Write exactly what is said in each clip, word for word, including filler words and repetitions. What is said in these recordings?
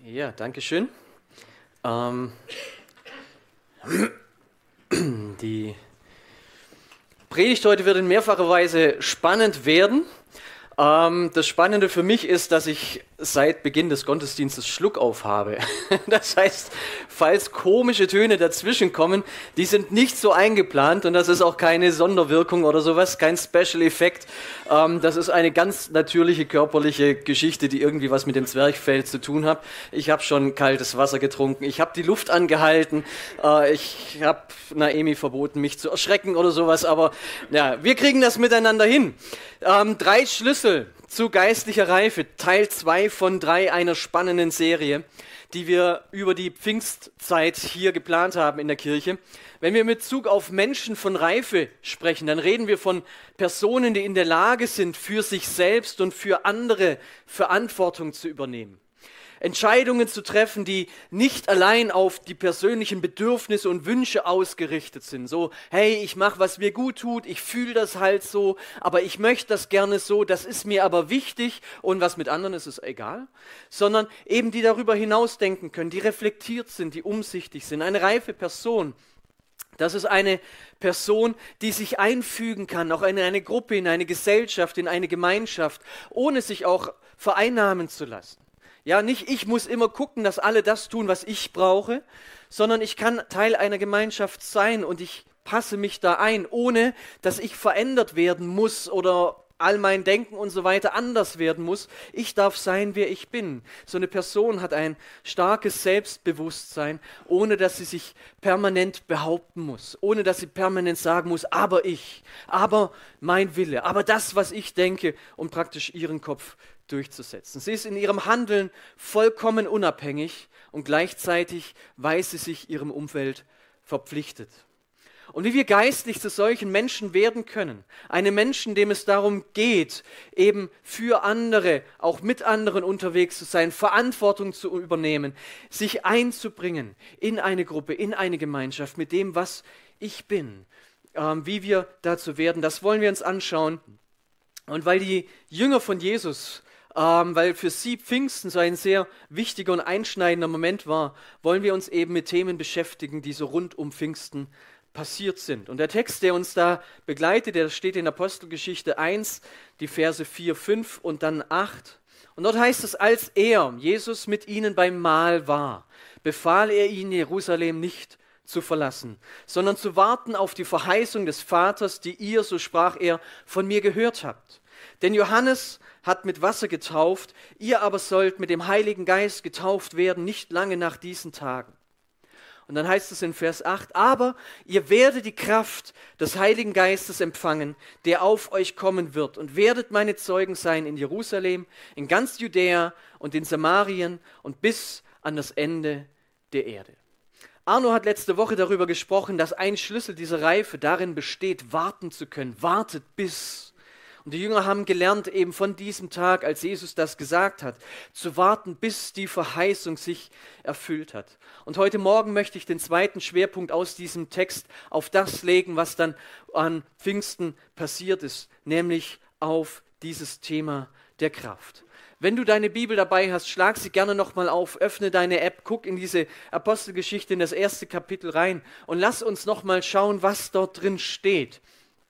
Ja, danke schön. Ähm, die Predigt heute wird in mehrfacher Weise spannend werden. Ähm, das Spannende für mich ist, dass ich seit Beginn des Gottesdienstes Schluck auf habe. Das heißt, falls komische Töne dazwischen kommen, die sind nicht so eingeplant und das ist auch keine Sonderwirkung oder sowas, kein Special Effekt. Ähm, das ist eine ganz natürliche körperliche Geschichte, die irgendwie was mit dem Zwerchfell zu tun hat. Ich habe schon kaltes Wasser getrunken, ich habe die Luft angehalten, äh, ich habe Naemi verboten, mich zu erschrecken oder sowas, aber ja, wir kriegen das miteinander hin. Ähm, drei Schlüssel zu geistlicher Reife, Teil zwei von drei einer spannenden Serie, die wir über die Pfingstzeit hier geplant haben in der Kirche. Wenn wir mit Bezug auf Menschen von Reife sprechen, dann reden wir von Personen, die in der Lage sind, für sich selbst und für andere Verantwortung zu übernehmen. Entscheidungen zu treffen, die nicht allein auf die persönlichen Bedürfnisse und Wünsche ausgerichtet sind. So, hey, ich mache, was mir gut tut, ich fühle das halt so, aber ich möchte das gerne so, das ist mir aber wichtig und was mit anderen ist, ist egal. Sondern eben die darüber hinaus denken können, die reflektiert sind, die umsichtig sind. Eine reife Person, das ist eine Person, die sich einfügen kann, auch in eine Gruppe, in eine Gesellschaft, in eine Gemeinschaft, ohne sich auch vereinnahmen zu lassen. Ja, nicht ich muss immer gucken, dass alle das tun, was ich brauche, sondern ich kann Teil einer Gemeinschaft sein und ich passe mich da ein, ohne dass ich verändert werden muss oder all mein Denken und so weiter anders werden muss. Ich darf sein, wer ich bin. So eine Person hat ein starkes Selbstbewusstsein, ohne dass sie sich permanent behaupten muss, ohne dass sie permanent sagen muss, aber ich, aber mein Wille, aber das, was ich denke, um praktisch ihren Kopf durchzusetzen. Sie ist in ihrem Handeln vollkommen unabhängig und gleichzeitig weiß sie sich ihrem Umfeld verpflichtet. Und wie wir geistlich zu solchen Menschen werden können, einem Menschen, dem es darum geht, eben für andere, auch mit anderen unterwegs zu sein, Verantwortung zu übernehmen, sich einzubringen in eine Gruppe, in eine Gemeinschaft mit dem, was ich bin, ähm, wie wir dazu werden, das wollen wir uns anschauen. Und weil die Jünger von Jesus, ähm, weil für sie Pfingsten so ein sehr wichtiger und einschneidender Moment war, wollen wir uns eben mit Themen beschäftigen, die so rund um Pfingsten passiert sind. Und der Text, der uns da begleitet, der steht in Apostelgeschichte eins, die Verse vier, fünf und dann acht. Und dort heißt es, als er, Jesus, mit ihnen beim Mahl war, befahl er ihnen, Jerusalem nicht zu verlassen, sondern zu warten auf die Verheißung des Vaters, die ihr, so sprach er, von mir gehört habt. Denn Johannes hat mit Wasser getauft, ihr aber sollt mit dem Heiligen Geist getauft werden, nicht lange nach diesen Tagen. Und dann heißt es in Vers acht, aber ihr werdet die Kraft des Heiligen Geistes empfangen, der auf euch kommen wird, und werdet meine Zeugen sein in Jerusalem, in ganz Judäa und in Samarien und bis an das Ende der Erde. Arno hat letzte Woche darüber gesprochen, dass ein Schlüssel dieser Reife darin besteht, warten zu können. Wartet bis. Und die Jünger haben gelernt, eben von diesem Tag, als Jesus das gesagt hat, zu warten, bis die Verheißung sich erfüllt hat. Und heute Morgen möchte ich den zweiten Schwerpunkt aus diesem Text auf das legen, was dann an Pfingsten passiert ist, nämlich auf dieses Thema der Kraft. Wenn du deine Bibel dabei hast, schlag sie gerne nochmal auf, öffne deine App, guck in diese Apostelgeschichte, in das erste Kapitel rein und lass uns nochmal schauen, was dort drin steht.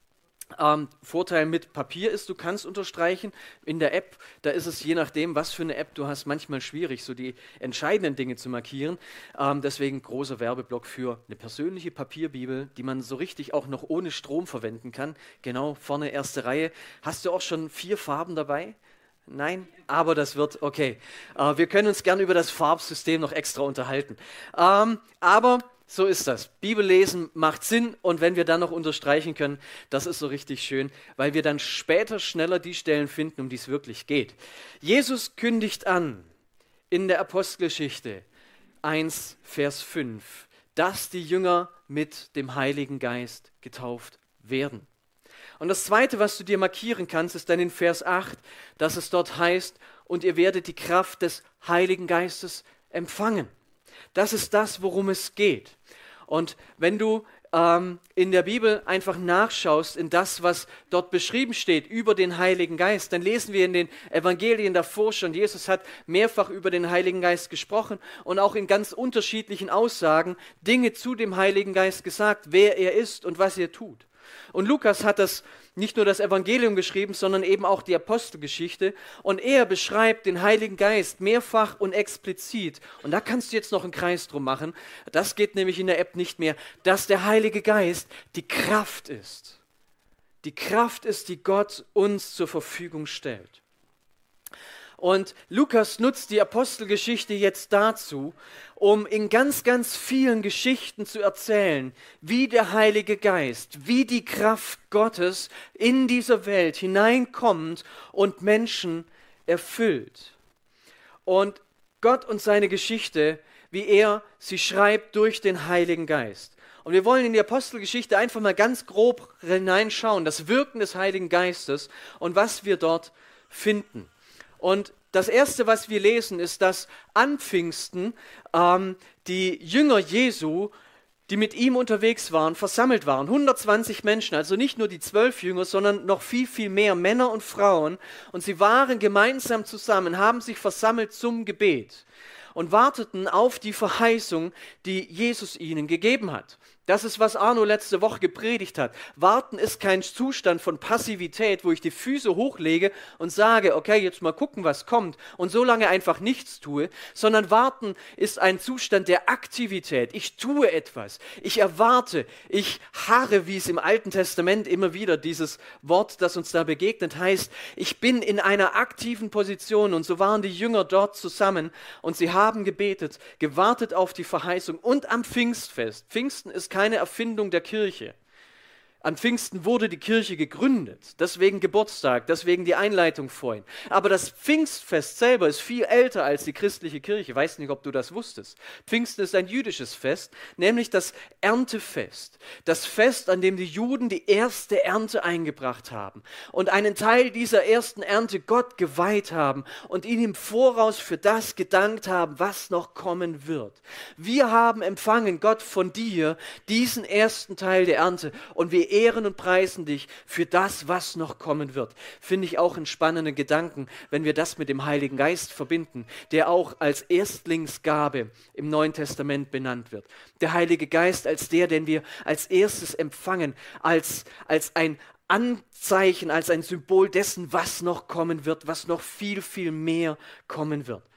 Ähm, Vorteil mit Papier ist, du kannst unterstreichen. In der App, da ist es je nachdem, was für eine App du hast, manchmal schwierig, so die entscheidenden Dinge zu markieren. Ähm, deswegen großer Werbeblock für eine persönliche Papierbibel, die man so richtig auch noch ohne Strom verwenden kann. Genau, vorne erste Reihe. Hast du auch schon vier Farben dabei? Nein, aber das wird, okay. Äh, wir können uns gerne über das Farbsystem noch extra unterhalten. Ähm, aber so ist das. Bibellesen macht Sinn und wenn wir dann noch unterstreichen können, das ist so richtig schön, weil wir dann später schneller die Stellen finden, um die es wirklich geht. Jesus kündigt an in der Apostelgeschichte eins, Vers fünf, dass die Jünger mit dem Heiligen Geist getauft werden. Und das Zweite, was du dir markieren kannst, ist dann in Vers acht, dass es dort heißt, und ihr werdet die Kraft des Heiligen Geistes empfangen. Das ist das, worum es geht. Und wenn du ähm, in der Bibel einfach nachschaust in das, was dort beschrieben steht über den Heiligen Geist, dann lesen wir in den Evangelien davor schon, Jesus hat mehrfach über den Heiligen Geist gesprochen und auch in ganz unterschiedlichen Aussagen Dinge zu dem Heiligen Geist gesagt, wer er ist und was er tut. Und Lukas hat das nicht nur das Evangelium geschrieben, sondern eben auch die Apostelgeschichte. Und er beschreibt den Heiligen Geist mehrfach und explizit. Und da kannst du jetzt noch einen Kreis drum machen. Das geht nämlich in der App nicht mehr, dass der Heilige Geist die Kraft ist. Die Kraft ist, die Gott uns zur Verfügung stellt. Und Lukas nutzt die Apostelgeschichte jetzt dazu, um in ganz, ganz vielen Geschichten zu erzählen, wie der Heilige Geist, wie die Kraft Gottes in diese Welt hineinkommt und Menschen erfüllt. Und Gott und seine Geschichte, wie er sie schreibt durch den Heiligen Geist. Und wir wollen in die Apostelgeschichte einfach mal ganz grob hineinschauen, das Wirken des Heiligen Geistes und was wir dort finden. Und das Erste, was wir lesen, ist, dass an Pfingsten ähm, die Jünger Jesu, die mit ihm unterwegs waren, versammelt waren. hundertzwanzig Menschen, also nicht nur die zwölf Jünger, sondern noch viel, viel mehr Männer und Frauen. Und sie waren gemeinsam zusammen, haben sich versammelt zum Gebet und warteten auf die Verheißung, die Jesus ihnen gegeben hat. Das ist, was Arno letzte Woche gepredigt hat. Warten ist kein Zustand von Passivität, wo ich die Füße hochlege und sage, okay, jetzt mal gucken, was kommt und so lange einfach nichts tue, sondern warten ist ein Zustand der Aktivität. Ich tue etwas, ich erwarte, ich harre, wie es im Alten Testament immer wieder dieses Wort, das uns da begegnet, heißt, ich bin in einer aktiven Position und so waren die Jünger dort zusammen und sie haben gebetet, gewartet auf die Verheißung und am Pfingstfest. Pfingsten ist keine Erfindung der Kirche. An Pfingsten wurde die Kirche gegründet, deswegen Geburtstag, deswegen die Einleitung vorhin. Aber das Pfingstfest selber ist viel älter als die christliche Kirche. Ich weiß nicht, ob du das wusstest. Pfingsten ist ein jüdisches Fest, nämlich das Erntefest. Das Fest, an dem die Juden die erste Ernte eingebracht haben und einen Teil dieser ersten Ernte Gott geweiht haben und ihn im Voraus für das gedankt haben, was noch kommen wird. Wir haben empfangen, Gott, von dir diesen ersten Teil der Ernte und wir ehren und preisen dich für das, was noch kommen wird. Finde ich auch einen spannenden Gedanken, wenn wir das mit dem Heiligen Geist verbinden, der auch als Erstlingsgabe im Neuen Testament benannt wird. Der Heilige Geist als der, den wir als erstes empfangen, als, als ein Anzeichen, als ein Symbol dessen, was noch kommen wird, was noch viel, viel mehr kommen wird.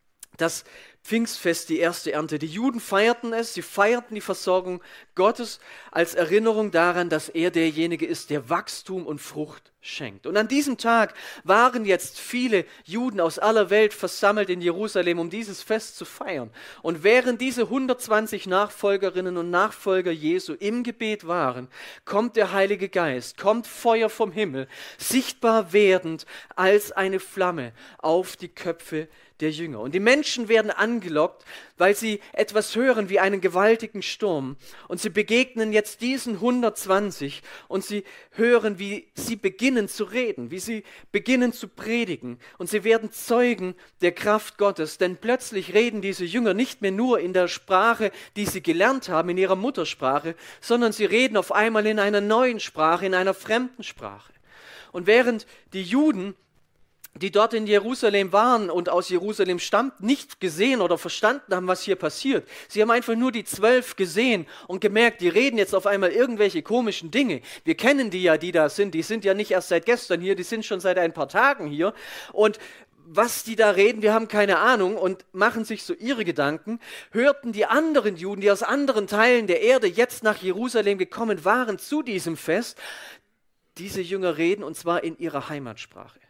Das Pfingstfest, die erste Ernte. Die Juden feierten es, sie feierten die Versorgung Gottes als Erinnerung daran, dass er derjenige ist, der Wachstum und Frucht schenkt. Und an diesem Tag waren jetzt viele Juden aus aller Welt versammelt in Jerusalem, um dieses Fest zu feiern. Und während diese hundertzwanzig Nachfolgerinnen und Nachfolger Jesu im Gebet waren, kommt der Heilige Geist, kommt Feuer vom Himmel, sichtbar werdend als eine Flamme auf die Köpfe der Jünger. Und die Menschen werden angelockt, weil sie etwas hören wie einen gewaltigen Sturm. Und sie begegnen jetzt diesen hundertzwanzig und sie hören, wie sie beginnen zu reden, wie sie beginnen zu predigen. Und sie werden Zeugen der Kraft Gottes, denn plötzlich reden diese Jünger nicht mehr nur in der Sprache, die sie gelernt haben, in ihrer Muttersprache, sondern sie reden auf einmal in einer neuen Sprache, in einer fremden Sprache. Und während die Juden, die dort in Jerusalem waren und aus Jerusalem stammten, nicht gesehen oder verstanden haben, was hier passiert. Sie haben einfach nur die zwölf gesehen und gemerkt, die reden jetzt auf einmal irgendwelche komischen Dinge. Wir kennen die ja, die da sind. Die sind ja nicht erst seit gestern hier, die sind schon seit ein paar Tagen hier. Und was die da reden, wir haben keine Ahnung und machen sich so ihre Gedanken. Hörten die anderen Juden, die aus anderen Teilen der Erde jetzt nach Jerusalem gekommen waren zu diesem Fest, diese Jünger reden und zwar in ihrer Heimatsprache.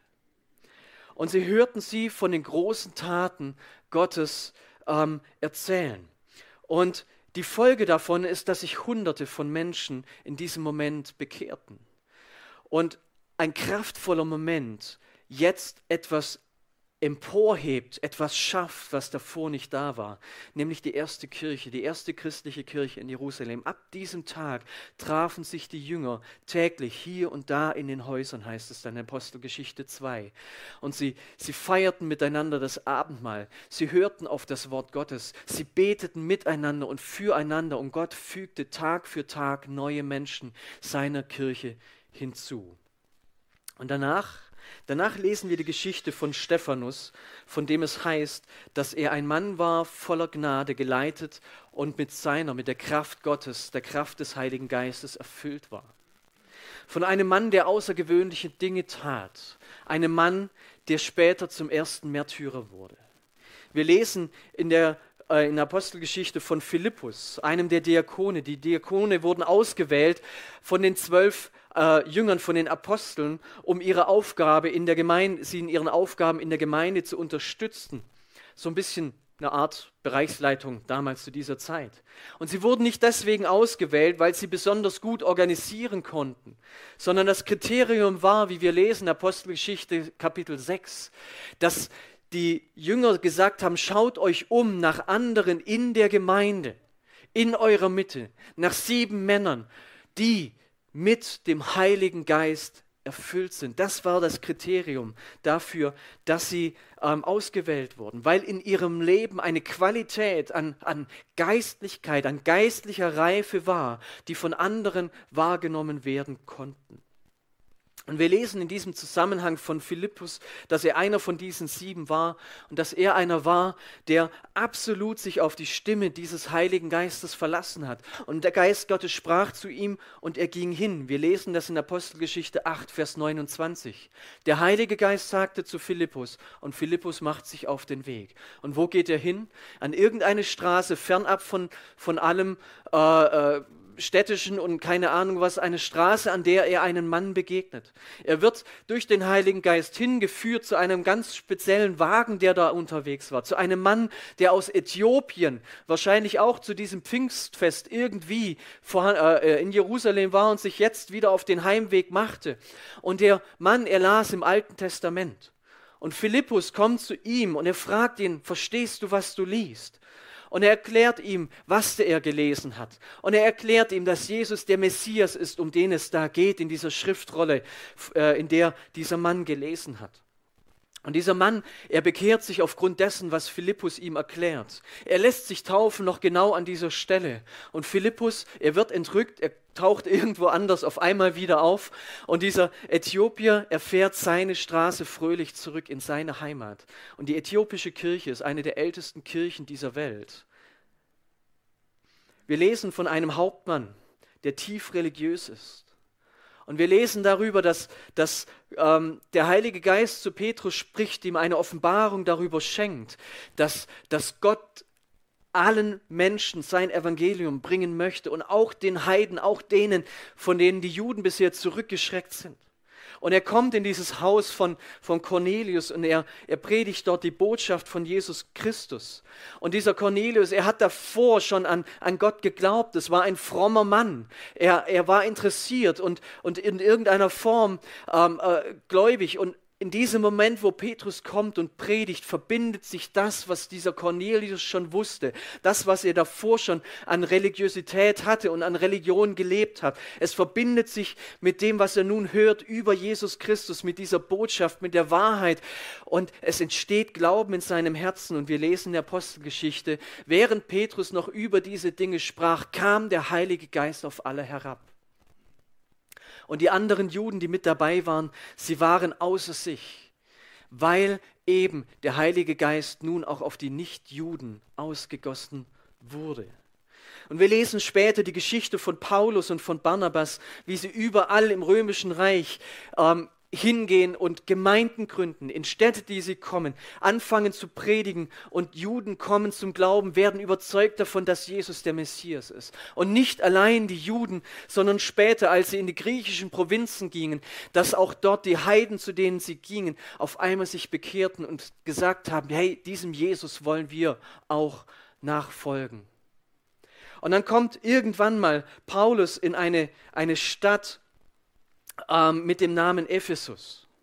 Und sie hörten sie von den großen Taten Gottes ähm, erzählen. Und die Folge davon ist, dass sich Hunderte von Menschen in diesem Moment bekehrten. Und ein kraftvoller Moment, jetzt etwas emporhebt, etwas schafft, was davor nicht da war, nämlich die erste Kirche, die erste christliche Kirche in Jerusalem. Ab diesem Tag trafen sich die Jünger täglich hier und da in den Häusern, heißt es dann in Apostelgeschichte zwei. Und sie, sie feierten miteinander das Abendmahl, sie hörten auf das Wort Gottes, sie beteten miteinander und füreinander und Gott fügte Tag für Tag neue Menschen seiner Kirche hinzu. Und danach Danach lesen wir die Geschichte von Stephanus, von dem es heißt, dass er ein Mann war, voller Gnade, geleitet und mit seiner, mit der Kraft Gottes, der Kraft des Heiligen Geistes erfüllt war. Von einem Mann, der außergewöhnliche Dinge tat. Einem Mann, der später zum ersten Märtyrer wurde. Wir lesen in der in der Apostelgeschichte von Philippus, einem der Diakone. Die Diakone wurden ausgewählt von den zwölf äh, Jüngern, von den Aposteln, um ihre Aufgabe in der Gemeinde, sie in ihren Aufgaben in der Gemeinde zu unterstützen. So ein bisschen eine Art Bereichsleitung damals zu dieser Zeit. Und sie wurden nicht deswegen ausgewählt, weil sie besonders gut organisieren konnten, sondern das Kriterium war, wie wir lesen, Apostelgeschichte Kapitel sechs, dass die Jünger gesagt haben, schaut euch um nach anderen in der Gemeinde, in eurer Mitte, nach sieben Männern, die mit dem Heiligen Geist erfüllt sind. Das war das Kriterium dafür, dass sie ähm, ausgewählt wurden, weil in ihrem Leben eine Qualität an, an Geistlichkeit, an geistlicher Reife war, die von anderen wahrgenommen werden konnten. Und wir lesen in diesem Zusammenhang von Philippus, dass er einer von diesen sieben war und dass er einer war, der absolut sich auf die Stimme dieses Heiligen Geistes verlassen hat. Und der Geist Gottes sprach zu ihm und er ging hin. Wir lesen das in Apostelgeschichte acht, Vers neunundzwanzig. Der Heilige Geist sagte zu Philippus und Philippus macht sich auf den Weg. Und wo geht er hin? An irgendeine Straße, fernab von, von allem äh, äh, städtischen und keine Ahnung was, eine Straße, an der er einen Mann begegnet. Er wird durch den Heiligen Geist hingeführt zu einem ganz speziellen Wagen, der da unterwegs war, zu einem Mann, der aus Äthiopien, wahrscheinlich auch zu diesem Pfingstfest irgendwie vor, äh, in Jerusalem war und sich jetzt wieder auf den Heimweg machte. Und der Mann, er las im Alten Testament. Und Philippus kommt zu ihm und er fragt ihn, verstehst du, was du liest? Und er erklärt ihm, was er gelesen hat. Und er erklärt ihm, dass Jesus der Messias ist, um den es da geht, in dieser Schriftrolle, in der dieser Mann gelesen hat. Und dieser Mann, er bekehrt sich aufgrund dessen, was Philippus ihm erklärt. Er lässt sich taufen noch genau an dieser Stelle. Und Philippus, er wird entrückt, er taucht irgendwo anders auf einmal wieder auf. Und dieser Äthiopier, er fährt seine Straße fröhlich zurück in seine Heimat. Und die äthiopische Kirche ist eine der ältesten Kirchen dieser Welt. Wir lesen von einem Hauptmann, der tief religiös ist. Und wir lesen darüber, dass, dass ähm, der Heilige Geist zu Petrus spricht, ihm eine Offenbarung darüber schenkt, dass, dass Gott allen Menschen sein Evangelium bringen möchte und auch den Heiden, auch denen, von denen die Juden bisher zurückgeschreckt sind. Und er kommt in dieses Haus von, von Cornelius und er, er predigt dort die Botschaft von Jesus Christus. Und dieser Cornelius, er hat davor schon an, an Gott geglaubt. Es war ein frommer Mann. Er, er war interessiert und, und in irgendeiner Form ähm, äh, gläubig. Und in diesem Moment, wo Petrus kommt und predigt, verbindet sich das, was dieser Cornelius schon wusste, das, was er davor schon an Religiosität hatte und an Religion gelebt hat. Es verbindet sich mit dem, was er nun hört über Jesus Christus, mit dieser Botschaft, mit der Wahrheit. Und es entsteht Glauben in seinem Herzen. Und wir lesen in der Apostelgeschichte, während Petrus noch über diese Dinge sprach, kam der Heilige Geist auf alle herab. Und die anderen Juden, die mit dabei waren, sie waren außer sich, weil eben der Heilige Geist nun auch auf die Nichtjuden ausgegossen wurde. Und wir lesen später die Geschichte von Paulus und von Barnabas, wie sie überall im Römischen Reich ähm, hingehen und Gemeinden gründen, in Städte, die sie kommen, anfangen zu predigen und Juden kommen zum Glauben, werden überzeugt davon, dass Jesus der Messias ist. Und nicht allein die Juden, sondern später, als sie in die griechischen Provinzen gingen, dass auch dort die Heiden, zu denen sie gingen, auf einmal sich bekehrten und gesagt haben, hey, diesem Jesus wollen wir auch nachfolgen. Und dann kommt irgendwann mal Paulus in eine, eine Stadt, mit dem Namen Ephesus.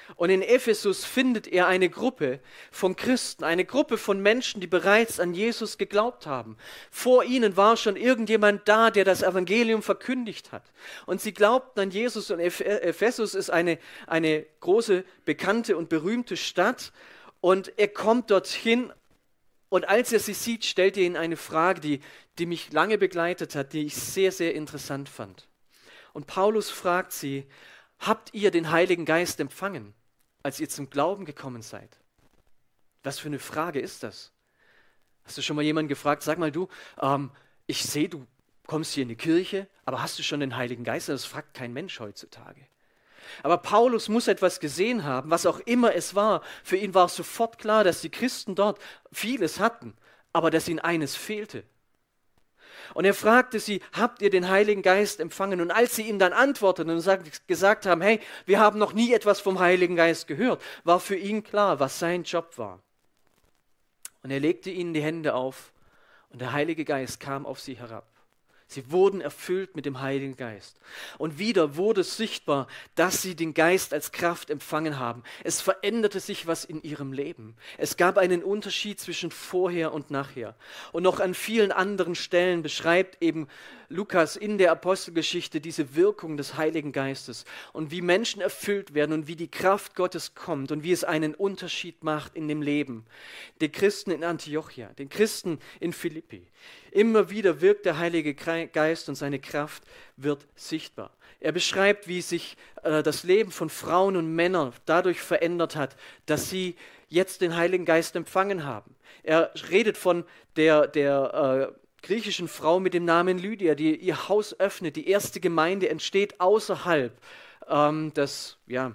Und in Ephesus findet er eine Gruppe von Christen, eine Gruppe von Menschen, die bereits an Jesus geglaubt haben. Vor ihnen war schon irgendjemand da, der das Evangelium verkündigt hat. Und sie glaubten an Jesus, und Ephesus ist eine, eine große, bekannte und berühmte Stadt. Und er kommt dorthin, und als er sie sieht, stellt er ihnen eine Frage, die, die mich lange begleitet hat, die ich sehr, sehr interessant fand. Und Paulus fragt sie: Habt ihr den Heiligen Geist empfangen, als ihr zum Glauben gekommen seid? Was für eine Frage ist das? Hast du schon mal jemanden gefragt, sag mal du, ähm, ich sehe, du kommst hier in die Kirche, aber hast du schon den Heiligen Geist? Das fragt kein Mensch heutzutage. Aber Paulus muss etwas gesehen haben, was auch immer es war. Für ihn war sofort klar, dass die Christen dort vieles hatten, aber dass ihnen eines fehlte. Und er fragte sie: Habt ihr den Heiligen Geist empfangen? Und als sie ihm dann antworteten und gesagt haben: Hey, wir haben noch nie etwas vom Heiligen Geist gehört, war für ihn klar, was sein Job war. Und er legte ihnen die Hände auf und der Heilige Geist kam auf sie herab. Sie wurden erfüllt mit dem Heiligen Geist. Und wieder wurde sichtbar, dass sie den Geist als Kraft empfangen haben. Es veränderte sich was in ihrem Leben. Es gab einen Unterschied zwischen vorher und nachher. Und noch an vielen anderen Stellen beschreibt eben Lukas in der Apostelgeschichte diese Wirkung des Heiligen Geistes und wie Menschen erfüllt werden und wie die Kraft Gottes kommt und wie es einen Unterschied macht in dem Leben. Den Christen in Antiochia, den Christen in Philippi. Immer wieder wirkt der Heilige Geist und seine Kraft wird sichtbar. Er beschreibt, wie sich äh, das Leben von Frauen und Männern dadurch verändert hat, dass sie jetzt den Heiligen Geist empfangen haben. Er redet von der, der äh, griechischen Frau mit dem Namen Lydia, die ihr Haus öffnet. Die erste Gemeinde entsteht außerhalb ähm, des ja,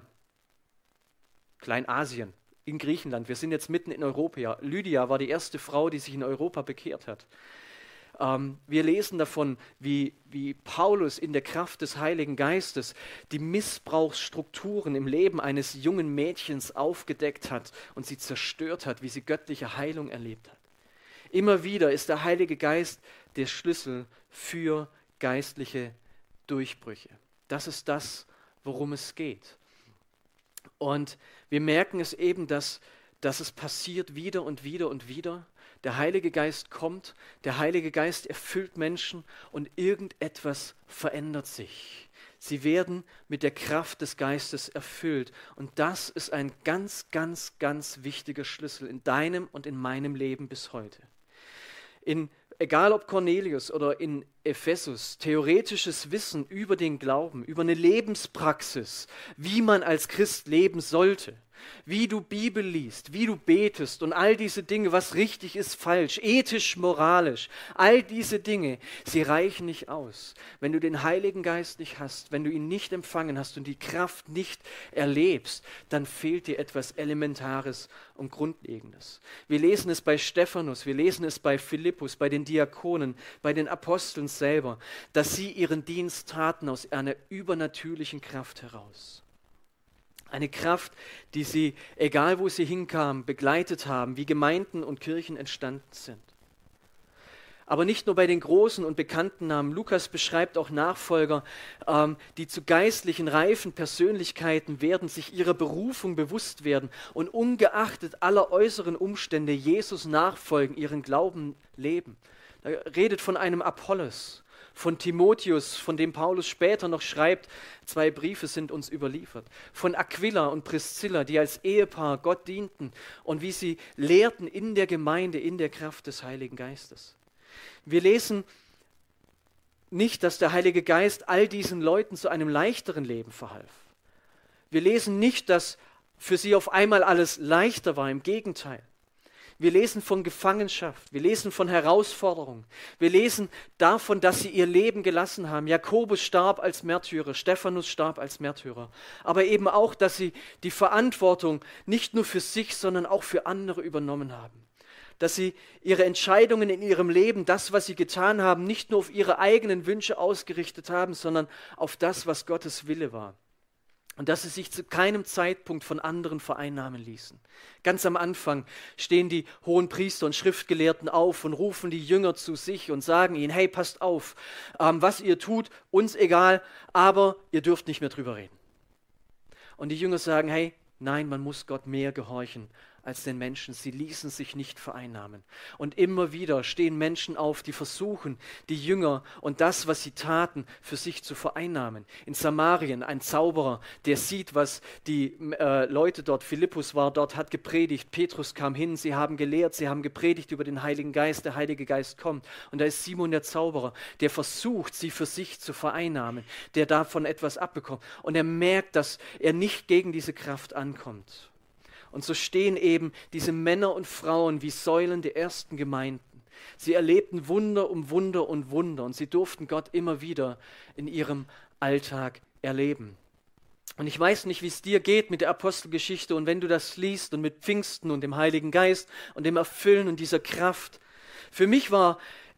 Kleinasien, in Griechenland. Wir sind jetzt mitten in Europa. Lydia war die erste Frau, die sich in Europa bekehrt hat. Ähm, wir lesen davon, wie, wie Paulus in der Kraft des Heiligen Geistes die Missbrauchsstrukturen im Leben eines jungen Mädchens aufgedeckt hat und sie zerstört hat, wie sie göttliche Heilung erlebt hat. Immer wieder ist der Heilige Geist der Schlüssel für geistliche Durchbrüche. Das ist das, worum es geht. Und wir merken es eben, dass, dass es passiert wieder und wieder und wieder. Der Heilige Geist kommt, der Heilige Geist erfüllt Menschen und irgendetwas verändert sich. Sie werden mit der Kraft des Geistes erfüllt. Und das ist ein ganz, ganz, ganz wichtiger Schlüssel in deinem und in meinem Leben bis heute. In, egal ob Cornelius oder in Ephesus, theoretisches Wissen über den Glauben, über eine Lebenspraxis, wie man als Christ leben sollte, wie du Bibel liest, wie du betest und all diese Dinge, was richtig ist, falsch, ethisch, moralisch, all diese Dinge, sie reichen nicht aus. Wenn du den Heiligen Geist nicht hast, wenn du ihn nicht empfangen hast und die Kraft nicht erlebst, dann fehlt dir etwas Elementares und Grundlegendes. Wir lesen es bei Stephanus, wir lesen es bei Philippus, bei den Diakonen, bei den Aposteln selber, dass sie ihren Dienst taten aus einer übernatürlichen Kraft heraus. Eine Kraft, die sie, egal wo sie hinkamen, begleitet haben, wie Gemeinden und Kirchen entstanden sind. Aber nicht nur bei den großen und bekannten Namen. Lukas beschreibt auch Nachfolger, ähm, die zu geistlichen, reifen Persönlichkeiten werden, sich ihrer Berufung bewusst werden und ungeachtet aller äußeren Umstände Jesus nachfolgen, ihren Glauben leben. Er redet von einem Apollos, von Timotheus, von dem Paulus später noch schreibt, zwei Briefe sind uns überliefert, von Aquila und Priscilla, die als Ehepaar Gott dienten und wie sie lehrten in der Gemeinde, in der Kraft des Heiligen Geistes. Wir lesen nicht, dass der Heilige Geist all diesen Leuten zu einem leichteren Leben verhalf. Wir lesen nicht, dass für sie auf einmal alles leichter war, im Gegenteil. Wir lesen von Gefangenschaft, wir lesen von Herausforderungen, wir lesen davon, dass sie ihr Leben gelassen haben. Jakobus starb als Märtyrer, Stephanus starb als Märtyrer, aber eben auch, dass sie die Verantwortung nicht nur für sich, sondern auch für andere übernommen haben. Dass sie ihre Entscheidungen in ihrem Leben, das, was sie getan haben, nicht nur auf ihre eigenen Wünsche ausgerichtet haben, sondern auf das, was Gottes Wille war. Und dass sie sich zu keinem Zeitpunkt von anderen vereinnahmen ließen. Ganz am Anfang stehen die hohen Priester und Schriftgelehrten auf und rufen die Jünger zu sich und sagen ihnen, hey, passt auf, ähm, was ihr tut, uns egal, aber ihr dürft nicht mehr drüber reden. Und die Jünger sagen, hey, Nein, man muss Gott mehr gehorchen als den Menschen. Sie ließen sich nicht vereinnahmen. Und immer wieder stehen Menschen auf, die versuchen, die Jünger und das, was sie taten, für sich zu vereinnahmen. In Samarien ein Zauberer, der sieht, was die äh, Leute dort, Philippus war dort, hat gepredigt, Petrus kam hin, sie haben gelehrt, sie haben gepredigt über den Heiligen Geist, der Heilige Geist kommt. Und da ist Simon der Zauberer, der versucht, sie für sich zu vereinnahmen, der davon etwas abbekommt. Und er merkt, dass er nicht gegen diese Kraft ankommt. Und so stehen eben diese Männer und Frauen wie Säulen der ersten Gemeinden. Sie erlebten Wunder um Wunder und Wunder und sie durften Gott immer wieder in ihrem Alltag erleben. Und ich weiß nicht, wie es dir geht mit der Apostelgeschichte und wenn du das liest und mit Pfingsten und dem Heiligen Geist und dem Erfüllen und dieser Kraft. Für mich war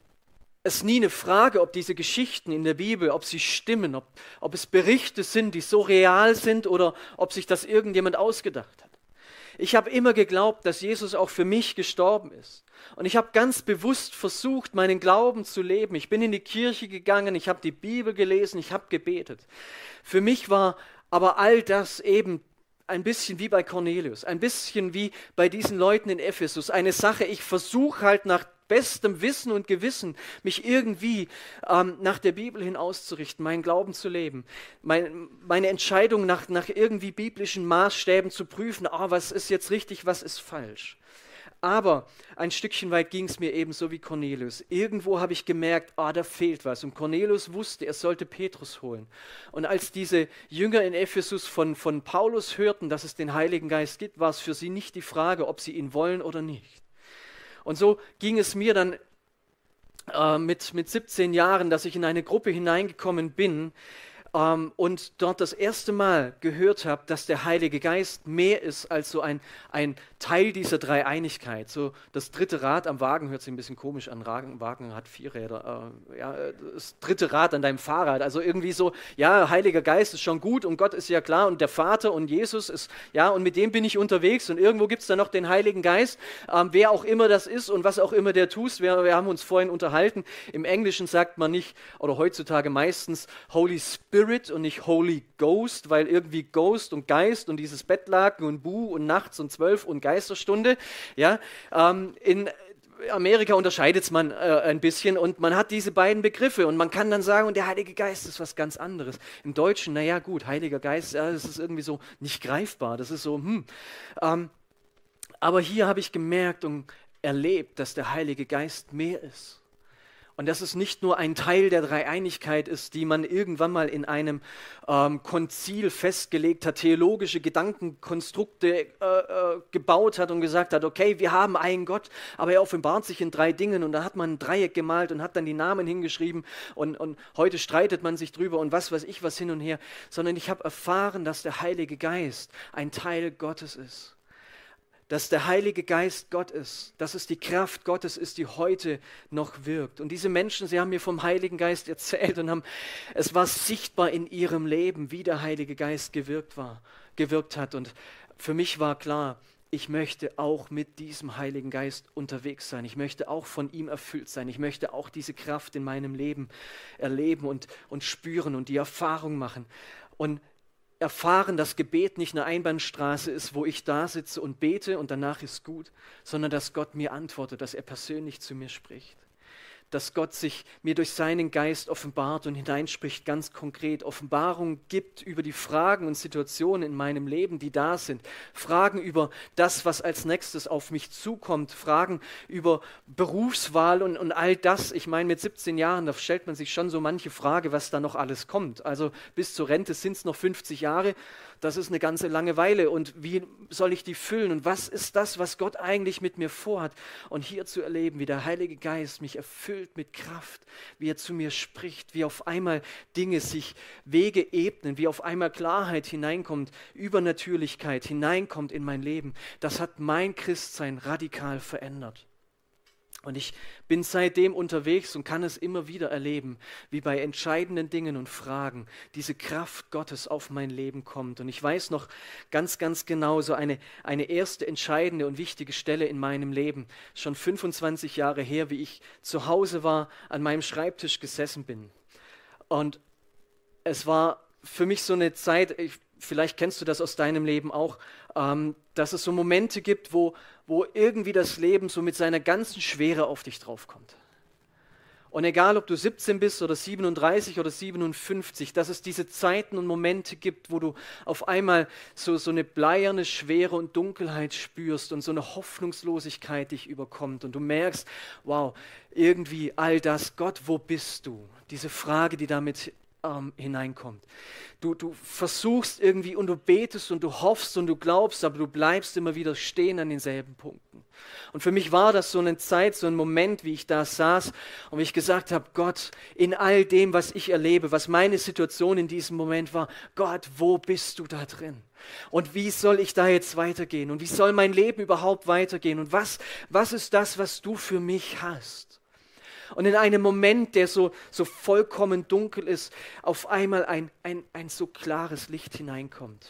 es nie eine Frage, ob diese Geschichten in der Bibel, ob sie stimmen, ob, ob es Berichte sind, die so real sind oder ob sich das irgendjemand ausgedacht hat. Ich habe immer geglaubt, dass Jesus auch für mich gestorben ist. Und ich habe ganz bewusst versucht, meinen Glauben zu leben. Ich bin in die Kirche gegangen, ich habe die Bibel gelesen, ich habe gebetet. Für mich war aber all das eben ein bisschen wie bei Cornelius, ein bisschen wie bei diesen Leuten in Ephesus. Eine Sache, ich versuche halt nach bestem Wissen und Gewissen, mich irgendwie ähm, nach der Bibel hin auszurichten, meinen Glauben zu leben, mein, meine Entscheidung nach, nach irgendwie biblischen Maßstäben zu prüfen, oh, was ist jetzt richtig, was ist falsch. Aber ein Stückchen weit ging es mir ebenso wie Cornelius. Irgendwo habe ich gemerkt, ah, da fehlt was. Und Cornelius wusste, er sollte Petrus holen. Und als diese Jünger in Ephesus von, von Paulus hörten, dass es den Heiligen Geist gibt, war es für sie nicht die Frage, ob sie ihn wollen oder nicht. Und so ging es mir dann äh, mit, mit siebzehn Jahren, dass ich in eine Gruppe hineingekommen bin ähm, und dort das erste Mal gehört habe, dass der Heilige Geist mehr ist als so ein, ein Teil dieser Dreieinigkeit. So das dritte Rad am Wagen hört sich ein bisschen komisch an. Wagen, Wagen hat vier Räder. Äh, ja, das dritte Rad an deinem Fahrrad. Also irgendwie so, ja, Heiliger Geist ist schon gut und Gott ist ja klar und der Vater und Jesus ist, ja, und mit dem bin ich unterwegs und irgendwo gibt es da noch den Heiligen Geist, ähm, wer auch immer das ist und was auch immer der tust. Wir, wir haben uns vorhin unterhalten. Im Englischen sagt man nicht, oder heutzutage meistens Holy Spirit und nicht Holy Ghost, weil irgendwie Ghost und Geist und dieses Bettlaken und Buh und nachts und zwölf und Geisterstunde, ja, ähm, in Amerika unterscheidet man äh, ein bisschen und man hat diese beiden Begriffe und man kann dann sagen, und der Heilige Geist ist was ganz anderes. Im Deutschen, naja gut, Heiliger Geist, ja, das ist irgendwie so nicht greifbar, das ist so, hm. Ähm, aber hier habe ich gemerkt und erlebt, dass der Heilige Geist mehr ist. Und dass es nicht nur ein Teil der Dreieinigkeit ist, die man irgendwann mal in einem ähm, Konzil festgelegt hat, theologische Gedankenkonstrukte äh, äh, gebaut hat und gesagt hat, okay, wir haben einen Gott, aber er offenbart sich in drei Dingen und da hat man ein Dreieck gemalt und hat dann die Namen hingeschrieben und, und heute streitet man sich drüber und was weiß ich was hin und her, sondern ich habe erfahren, dass der Heilige Geist ein Teil Gottes ist. Dass der Heilige Geist Gott ist, dass es die Kraft Gottes ist, die heute noch wirkt. Und diese Menschen, sie haben mir vom Heiligen Geist erzählt und haben, es war sichtbar in ihrem Leben, wie der Heilige Geist gewirkt war, gewirkt hat. Und für mich war klar, ich möchte auch mit diesem Heiligen Geist unterwegs sein. Ich möchte auch von ihm erfüllt sein. Ich möchte auch diese Kraft in meinem Leben erleben und, und spüren und die Erfahrung machen. Und erfahren, dass Gebet nicht eine Einbahnstraße ist, wo ich da sitze und bete und danach ist gut, sondern dass Gott mir antwortet, dass er persönlich zu mir spricht. Dass Gott sich mir durch seinen Geist offenbart und hineinspricht, ganz konkret Offenbarung gibt über die Fragen und Situationen in meinem Leben, die da sind. Fragen über das, was als nächstes auf mich zukommt. Fragen über Berufswahl und, und all das. Ich meine, mit siebzehn Jahren, da stellt man sich schon so manche Frage, was da noch alles kommt. Also bis zur Rente sind es noch fünfzig Jahre. Das ist eine ganze lange Weile. Und wie soll ich die füllen? Und was ist das, was Gott eigentlich mit mir vorhat? Und hier zu erleben, wie der Heilige Geist mich erfüllt mit Kraft, wie er zu mir spricht, wie auf einmal Dinge sich Wege ebnen, wie auf einmal Klarheit hineinkommt, Übernatürlichkeit hineinkommt in mein Leben. Das hat mein Christsein radikal verändert. Und ich bin seitdem unterwegs und kann es immer wieder erleben, wie bei entscheidenden Dingen und Fragen diese Kraft Gottes auf mein Leben kommt. Und ich weiß noch ganz, ganz genau so eine, eine erste entscheidende und wichtige Stelle in meinem Leben, schon fünfundzwanzig Jahre her, wie ich zu Hause war, an meinem Schreibtisch gesessen bin. Und es war für mich so eine Zeit, ich vielleicht kennst du das aus deinem Leben auch, ähm, dass es so Momente gibt, wo, wo irgendwie das Leben so mit seiner ganzen Schwere auf dich draufkommt. Und egal, ob du siebzehn bist oder siebenunddreißig oder siebenundfünfzig, dass es diese Zeiten und Momente gibt, wo du auf einmal so, so eine bleierne Schwere und Dunkelheit spürst und so eine Hoffnungslosigkeit dich überkommt und du merkst, wow, irgendwie all das, Gott, wo bist du? Diese Frage, die damit ähm, hineinkommt. Du, du versuchst irgendwie und du betest und du hoffst und du glaubst, aber du bleibst immer wieder stehen an denselben Punkten. Und für mich war das so eine Zeit, so ein Moment, wie ich da saß und wie ich gesagt habe, Gott, in all dem, was ich erlebe, was meine Situation in diesem Moment war, Gott, wo bist du da drin? Und wie soll ich da jetzt weitergehen? Und wie soll mein Leben überhaupt weitergehen? Und was, was ist das, was du für mich hast? Und in einem Moment, der so, so vollkommen dunkel ist, auf einmal ein, ein, ein so klares Licht hineinkommt.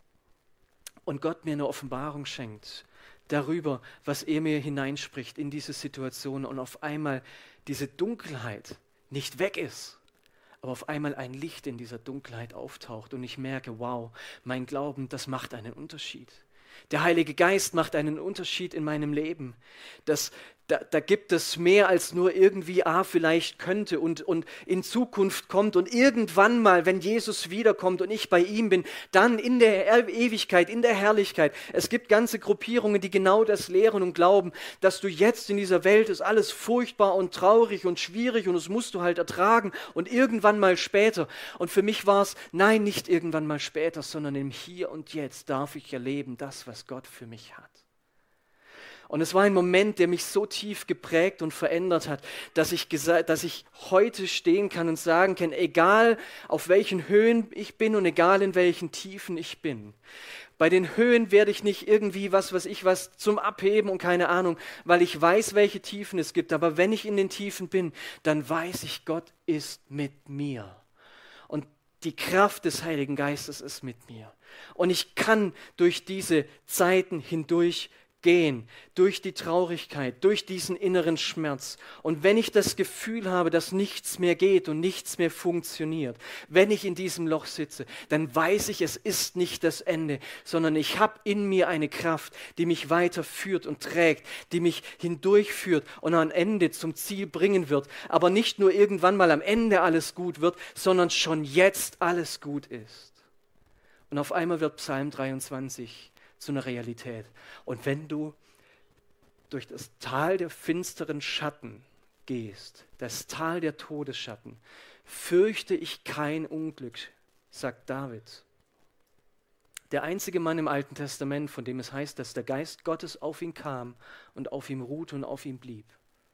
Und Gott mir eine Offenbarung schenkt darüber, was er mir hineinspricht in diese Situation. Und auf einmal diese Dunkelheit nicht weg ist, aber auf einmal ein Licht in dieser Dunkelheit auftaucht. Und ich merke, wow, mein Glauben, das macht einen Unterschied. Der Heilige Geist macht einen Unterschied in meinem Leben. Das, da, da gibt es mehr als nur irgendwie, ah, vielleicht könnte und, und in Zukunft kommt und irgendwann mal, wenn Jesus wiederkommt und ich bei ihm bin, dann in der Ewigkeit, in der Herrlichkeit. Es gibt ganze Gruppierungen, die genau das lehren und glauben, dass du jetzt in dieser Welt ist alles furchtbar und traurig und schwierig und das musst du halt ertragen und irgendwann mal später. Und für mich war es, nein, nicht irgendwann mal später, sondern im Hier und Jetzt darf ich erleben, das, was Gott für mich hat. Und es war ein Moment, der mich so tief geprägt und verändert hat, dass ich, gesa- dass ich heute stehen kann und sagen kann, egal auf welchen Höhen ich bin und egal in welchen Tiefen ich bin. Bei den Höhen werde ich nicht irgendwie was, was ich was zum Abheben und keine Ahnung, weil ich weiß, welche Tiefen es gibt. Aber wenn ich in den Tiefen bin, dann weiß ich, Gott ist mit mir. Und die Kraft des Heiligen Geistes ist mit mir. Und ich kann durch diese Zeiten hindurch gehen, durch die Traurigkeit, durch diesen inneren Schmerz. Und wenn ich das Gefühl habe, dass nichts mehr geht und nichts mehr funktioniert, wenn ich in diesem Loch sitze, dann weiß ich, es ist nicht das Ende, sondern ich habe in mir eine Kraft, die mich weiterführt und trägt, die mich hindurchführt und am Ende zum Ziel bringen wird. Aber nicht nur irgendwann mal am Ende alles gut wird, sondern schon jetzt alles gut ist. Und auf einmal wird Psalm dreiundzwanzig zu einer Realität. Und wenn du durch das Tal der finsteren Schatten gehst, das Tal der Todesschatten, fürchte ich kein Unglück, sagt David. Der einzige Mann im Alten Testament, von dem es heißt, dass der Geist Gottes auf ihn kam und auf ihm ruhte und auf ihm blieb.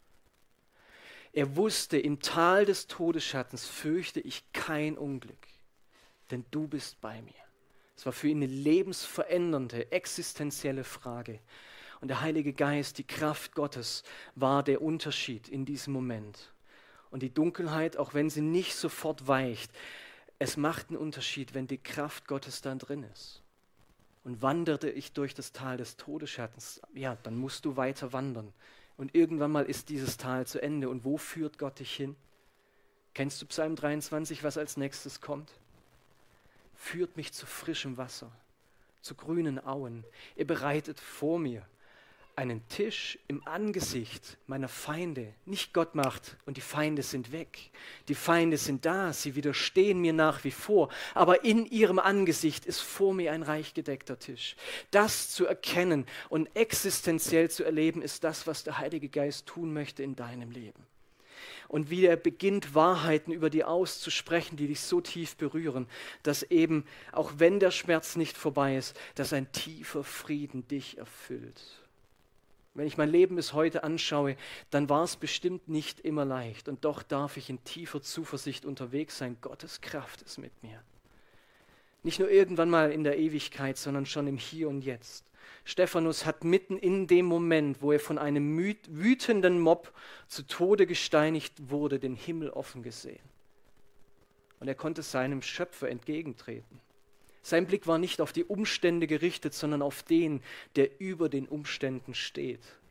Er wusste, im Tal des Todesschattens fürchte ich kein Unglück, denn du bist bei mir. Es war für ihn eine lebensverändernde, existenzielle Frage. Und der Heilige Geist, die Kraft Gottes, war der Unterschied in diesem Moment. Und die Dunkelheit, auch wenn sie nicht sofort weicht, es macht einen Unterschied, wenn die Kraft Gottes da drin ist. Und wanderte ich durch das Tal des Todesschattens, ja, dann musst du weiter wandern. Und irgendwann mal ist dieses Tal zu Ende. Und wo führt Gott dich hin? Kennst du Psalm dreiundzwanzig, was als nächstes kommt? Führt mich zu frischem Wasser, zu grünen Auen. Er bereitet vor mir einen Tisch im Angesicht meiner Feinde. Nicht Gott macht und die Feinde sind weg. Die Feinde sind da, sie widerstehen mir nach wie vor. Aber in ihrem Angesicht ist vor mir ein reich gedeckter Tisch. Das zu erkennen und existenziell zu erleben, ist das, was der Heilige Geist tun möchte in deinem Leben. Und wie er beginnt, Wahrheiten über dir auszusprechen, die dich so tief berühren, dass eben, auch wenn der Schmerz nicht vorbei ist, dass ein tiefer Frieden dich erfüllt. Wenn ich mein Leben bis heute anschaue, dann war es bestimmt nicht immer leicht. Und doch darf ich in tiefer Zuversicht unterwegs sein. Gottes Kraft ist mit mir. Nicht nur irgendwann mal in der Ewigkeit, sondern schon im Hier und Jetzt. Stephanus hat mitten in dem Moment, wo er von einem wütenden Mob zu Tode gesteinigt wurde, den Himmel offen gesehen. Und er konnte seinem Schöpfer entgegentreten. Sein Blick war nicht auf die Umstände gerichtet, sondern auf den, der über den Umständen steht.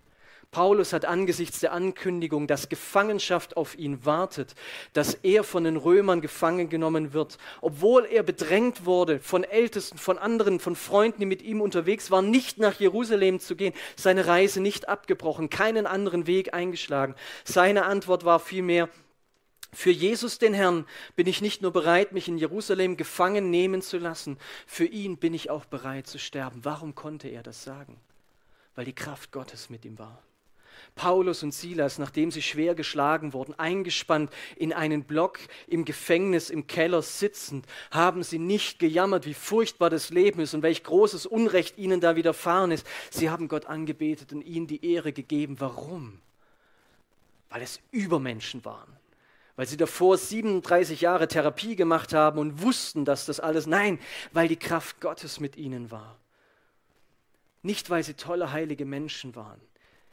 Paulus hat angesichts der Ankündigung, dass Gefangenschaft auf ihn wartet, dass er von den Römern gefangen genommen wird, obwohl er bedrängt wurde von Ältesten, von anderen, von Freunden, die mit ihm unterwegs waren, nicht nach Jerusalem zu gehen, seine Reise nicht abgebrochen, keinen anderen Weg eingeschlagen. Seine Antwort war vielmehr: Für Jesus, den Herrn, bin ich nicht nur bereit, mich in Jerusalem gefangen nehmen zu lassen, für ihn bin ich auch bereit zu sterben. Warum konnte er das sagen? Weil die Kraft Gottes mit ihm war. Paulus und Silas, nachdem sie schwer geschlagen wurden, eingespannt in einen Block im Gefängnis, im Keller sitzend, haben sie nicht gejammert, wie furchtbar das Leben ist und welch großes Unrecht ihnen da widerfahren ist. Sie haben Gott angebetet und ihm die Ehre gegeben. Warum? Weil es Übermenschen waren. Weil sie davor siebenunddreißig Jahre Therapie gemacht haben und wussten, dass das alles, nein, weil die Kraft Gottes mit ihnen war. Nicht, weil sie tolle, heilige Menschen waren.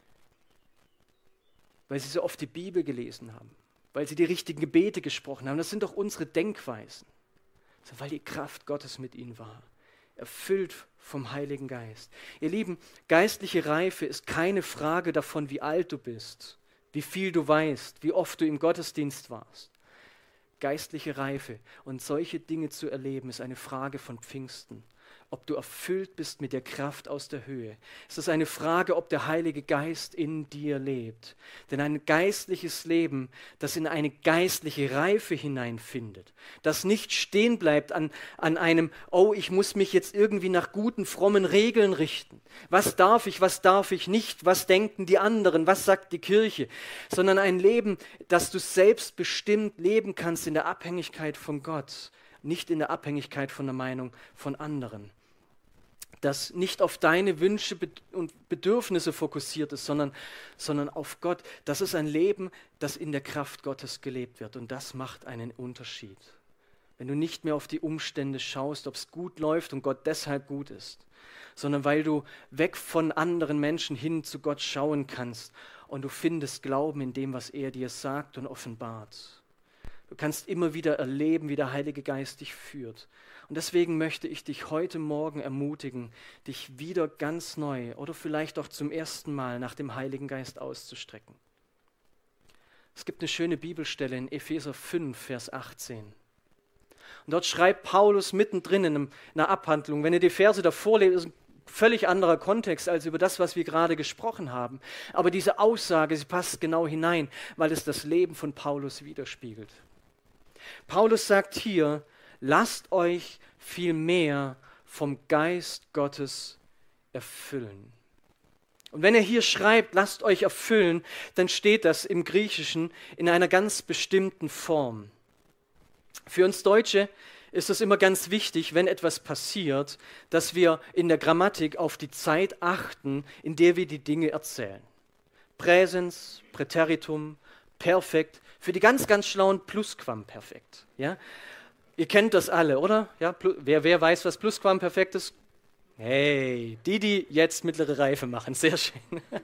Weil sie so oft die Bibel gelesen haben. Weil sie die richtigen Gebete gesprochen haben. Das sind doch unsere Denkweisen. Also weil die Kraft Gottes mit ihnen war. Erfüllt vom Heiligen Geist. Ihr Lieben, geistliche Reife ist keine Frage davon, wie alt du bist, wie viel du weißt, wie oft du im Gottesdienst warst. Geistliche Reife und solche Dinge zu erleben, ist eine Frage von Pfingsten. Ob du erfüllt bist mit der Kraft aus der Höhe. Es ist eine Frage, ob der Heilige Geist in dir lebt. Denn ein geistliches Leben, das in eine geistliche Reife hineinfindet, das nicht stehen bleibt an, an einem, oh, ich muss mich jetzt irgendwie nach guten, frommen Regeln richten. Was darf ich, was darf ich nicht? Was denken die anderen? Was sagt die Kirche? Sondern ein Leben, das du selbstbestimmt leben kannst in der Abhängigkeit von Gott, nicht in der Abhängigkeit von der Meinung von anderen. Das nicht auf deine Wünsche und Bedürfnisse fokussiert ist, sondern, sondern auf Gott. Das ist ein Leben, das in der Kraft Gottes gelebt wird. Und das macht einen Unterschied. Wenn du nicht mehr auf die Umstände schaust, ob es gut läuft und Gott deshalb gut ist, sondern weil du weg von anderen Menschen hin zu Gott schauen kannst und du findest Glauben in dem, was er dir sagt und offenbart. Du kannst immer wieder erleben, wie der Heilige Geist dich führt. Und deswegen möchte ich dich heute Morgen ermutigen, dich wieder ganz neu oder vielleicht auch zum ersten Mal nach dem Heiligen Geist auszustrecken. Es gibt eine schöne Bibelstelle in Epheser fünf, Vers achtzehn. Und dort schreibt Paulus mittendrin in einer Abhandlung, wenn ihr die Verse davor lest, ist ein völlig anderer Kontext als über das, was wir gerade gesprochen haben. Aber diese Aussage, sie passt genau hinein, weil es das Leben von Paulus widerspiegelt. Paulus sagt hier, lasst euch vielmehr vom Geist Gottes erfüllen. Und wenn er hier schreibt, lasst euch erfüllen, dann steht das im Griechischen in einer ganz bestimmten Form. Für uns Deutsche ist es immer ganz wichtig, wenn etwas passiert, dass wir in der Grammatik auf die Zeit achten, in der wir die Dinge erzählen. Präsens, Präteritum, Perfekt, für die ganz, ganz schlauen Plusquamperfekt. Ja? Ihr kennt das alle, oder? Ja, wer, wer weiß, was Plusquamperfekt ist? Hey, die, die jetzt mittlere Reife machen, sehr schön.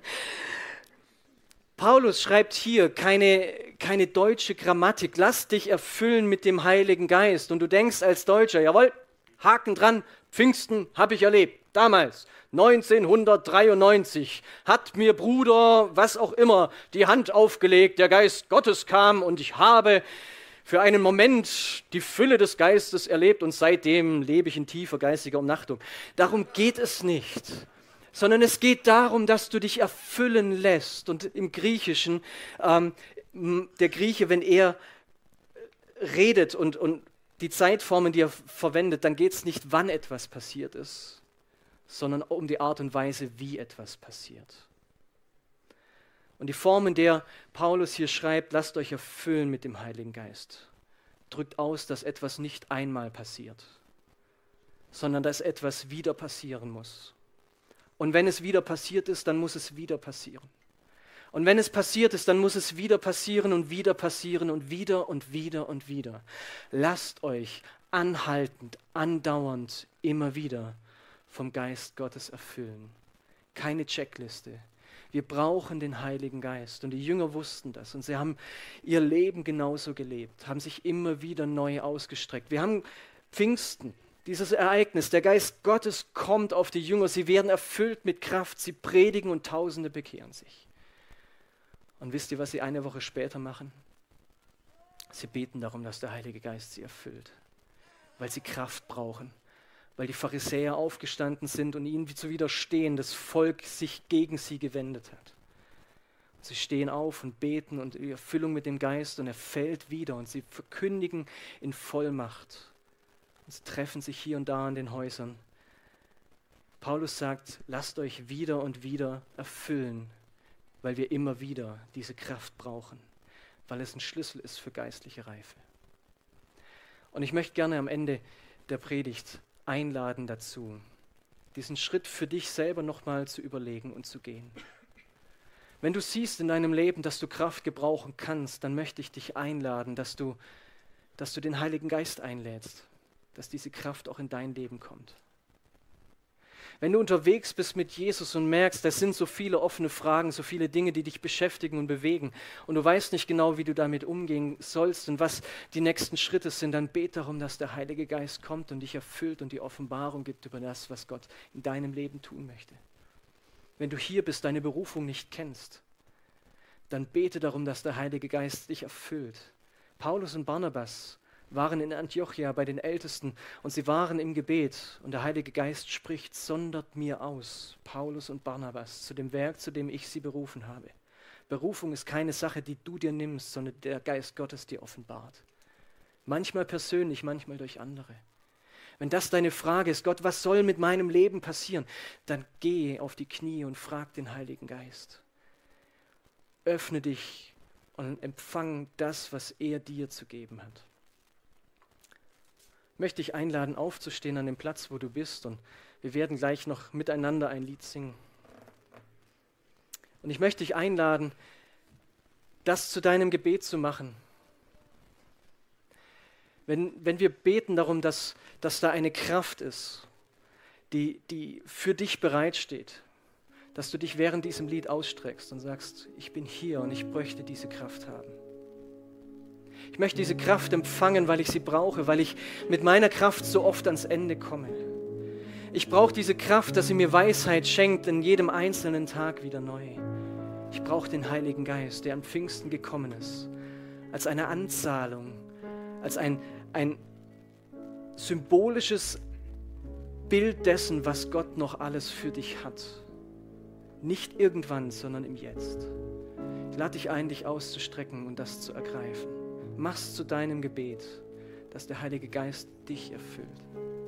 Paulus schreibt hier keine, keine deutsche Grammatik, lass dich erfüllen mit dem Heiligen Geist. Und du denkst als Deutscher, jawohl, Haken dran, Pfingsten habe ich erlebt. Damals, neunzehnhundertdreiundneunzig, hat mir Bruder, was auch immer, die Hand aufgelegt, der Geist Gottes kam und ich habe für einen Moment die Fülle des Geistes erlebt und seitdem lebe ich in tiefer geistiger Umnachtung. Darum geht es nicht, sondern es geht darum, dass du dich erfüllen lässt. Und im Griechischen, ähm, der Grieche, wenn er redet und, und die Zeitformen, die er verwendet, dann geht es nicht, wann etwas passiert ist, sondern um die Art und Weise, wie etwas passiert. Und die Form, in der Paulus hier schreibt, lasst euch erfüllen mit dem Heiligen Geist, drückt aus, dass etwas nicht einmal passiert, sondern dass etwas wieder passieren muss. Und wenn es wieder passiert ist, dann muss es wieder passieren. Und wenn es passiert ist, dann muss es wieder passieren und wieder passieren und wieder und wieder und wieder. Lasst euch anhaltend, andauernd, immer wieder vom Geist Gottes erfüllen. Keine Checkliste. Wir brauchen den Heiligen Geist. Und die Jünger wussten das. Und sie haben ihr Leben genauso gelebt, haben sich immer wieder neu ausgestreckt. Wir haben Pfingsten, dieses Ereignis. Der Geist Gottes kommt auf die Jünger. Sie werden erfüllt mit Kraft. Sie predigen und Tausende bekehren sich. Und wisst ihr, was sie eine Woche später machen? Sie beten darum, dass der Heilige Geist sie erfüllt, weil sie Kraft brauchen, weil die Pharisäer aufgestanden sind und ihnen zu widerstehen, das Volk sich gegen sie gewendet hat. Sie stehen auf und beten und die Erfüllung mit dem Geist und er fällt wieder und sie verkündigen in Vollmacht. Und sie treffen sich hier und da in den Häusern. Paulus sagt, lasst euch wieder und wieder erfüllen, weil wir immer wieder diese Kraft brauchen, weil es ein Schlüssel ist für geistliche Reife. Und ich möchte gerne am Ende der Predigt einladen dazu, diesen Schritt für dich selber nochmal zu überlegen und zu gehen. Wenn du siehst in deinem Leben, dass du Kraft gebrauchen kannst, dann möchte ich dich einladen, dass du, dass du den Heiligen Geist einlädst, dass diese Kraft auch in dein Leben kommt. Wenn du unterwegs bist mit Jesus und merkst, es sind so viele offene Fragen, so viele Dinge, die dich beschäftigen und bewegen und du weißt nicht genau, wie du damit umgehen sollst und was die nächsten Schritte sind, dann bete darum, dass der Heilige Geist kommt und dich erfüllt und die Offenbarung gibt über das, was Gott in deinem Leben tun möchte. Wenn du hier bist, deine Berufung nicht kennst, dann bete darum, dass der Heilige Geist dich erfüllt. Paulus und Barnabas waren in Antiochia bei den Ältesten und sie waren im Gebet und der Heilige Geist spricht, sondert mir aus, Paulus und Barnabas, zu dem Werk, zu dem ich sie berufen habe. Berufung ist keine Sache, die du dir nimmst, sondern der Geist Gottes dir offenbart. Manchmal persönlich, manchmal durch andere. Wenn das deine Frage ist, Gott, was soll mit meinem Leben passieren, dann geh auf die Knie und frag den Heiligen Geist. Öffne dich und empfang das, was er dir zu geben hat. Ich möchte dich einladen, aufzustehen an dem Platz, wo du bist und wir werden gleich noch miteinander ein Lied singen. Und ich möchte dich einladen, das zu deinem Gebet zu machen. Wenn, wenn wir beten darum, dass, dass da eine Kraft ist, die, die für dich bereitsteht, dass du dich während diesem Lied ausstreckst und sagst, ich bin hier und ich möchte diese Kraft haben. Ich möchte diese Kraft empfangen, weil ich sie brauche, weil ich mit meiner Kraft so oft ans Ende komme. Ich brauche diese Kraft, dass sie mir Weisheit schenkt in jedem einzelnen Tag wieder neu. Ich brauche den Heiligen Geist, der an Pfingsten gekommen ist, als eine Anzahlung, als ein, ein symbolisches Bild dessen, was Gott noch alles für dich hat. Nicht irgendwann, sondern im Jetzt. Ich lade dich ein, dich auszustrecken und das zu ergreifen. Mach's zu deinem Gebet, dass der Heilige Geist dich erfüllt.